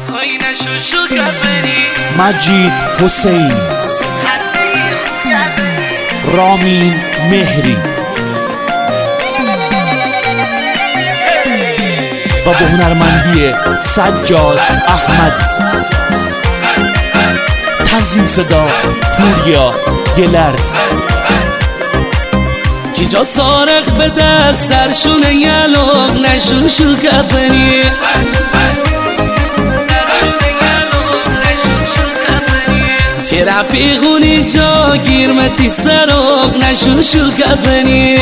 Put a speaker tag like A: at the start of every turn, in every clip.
A: مجید حسین، رامین مهری و با هنرمندی سجاد احمد. تنظیم صدا فوریا گلر. کی جا سارخ به دست در شونه یلوغ نشوشو کفنی. تی رفیقونی جا گیرمتی سروغ نشوشو کفنی.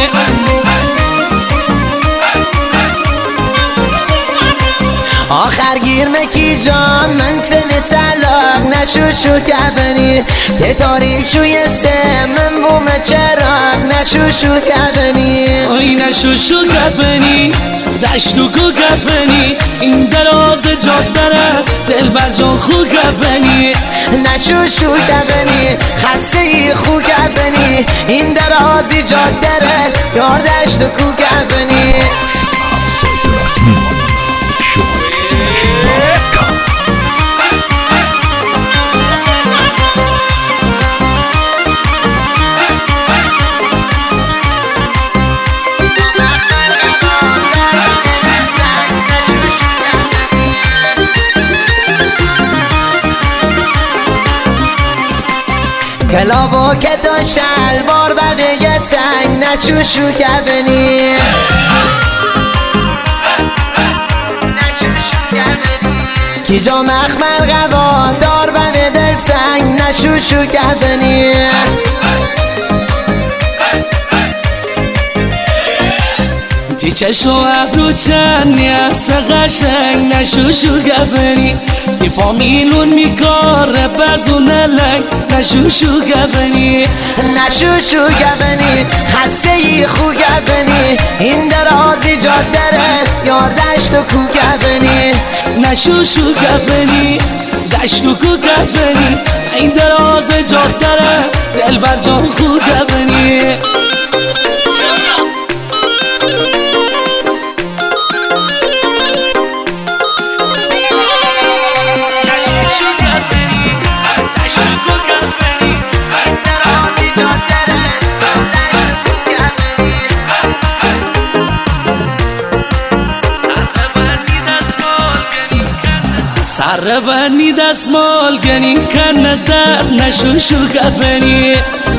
B: آخر گیر مکی جان من سن طلاق نشوشو کفنی. ته تاریک شوی سه من بوم چراغ نشوشو کفنی.
A: آی نشوشو کفنی دشتو کو کفنی. این دراز جادره دل بر جان خو کفنی.
B: نشوشو کفنی خسته ای خو کفنی. این درازی جادره یار دشتو کو کفنی. کلابو که تو شلوار و بگه تنگ نشوشو کفنی. کی جا مخمل غوا دار و به دل سنگ نشوشو کفنی.
A: تی چشم و ابرو چنی است قشنگ نشوشو کفنی. تی فامیلون میکاره بزونه لنگ نشوشو کفنی.
B: نشوشو کفنی خسته ای خو کفنی. این درازی جادره یار دشت و کو کفنی.
A: نشوشو کفنی دشت و کو کفنی. این دراز جادره دل بر جان خو کفنی. سر بندی دستمال گنین کنه در نشوشو کفنی.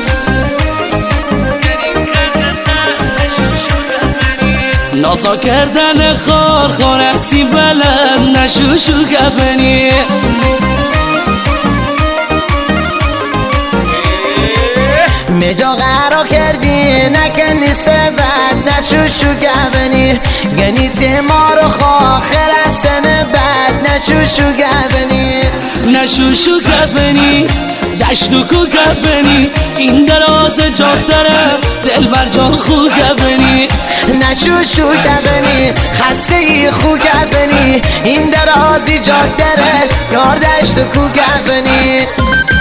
A: نازا کردن خار خانسی بلند نشوشو کفنی.
B: مجا قرار کردی نکنی سبت نشوشو کفنی. گنی تیمارو خاخر از سن بد نشوشو کفنی.
A: نشوشو کفنی دشتو کو کفنی. این دراز جادره دل بر جان خو کفنی.
B: نشوشو کفنی خسته ای خو کفنی. این درازی جادره یار دشت کو کفنی.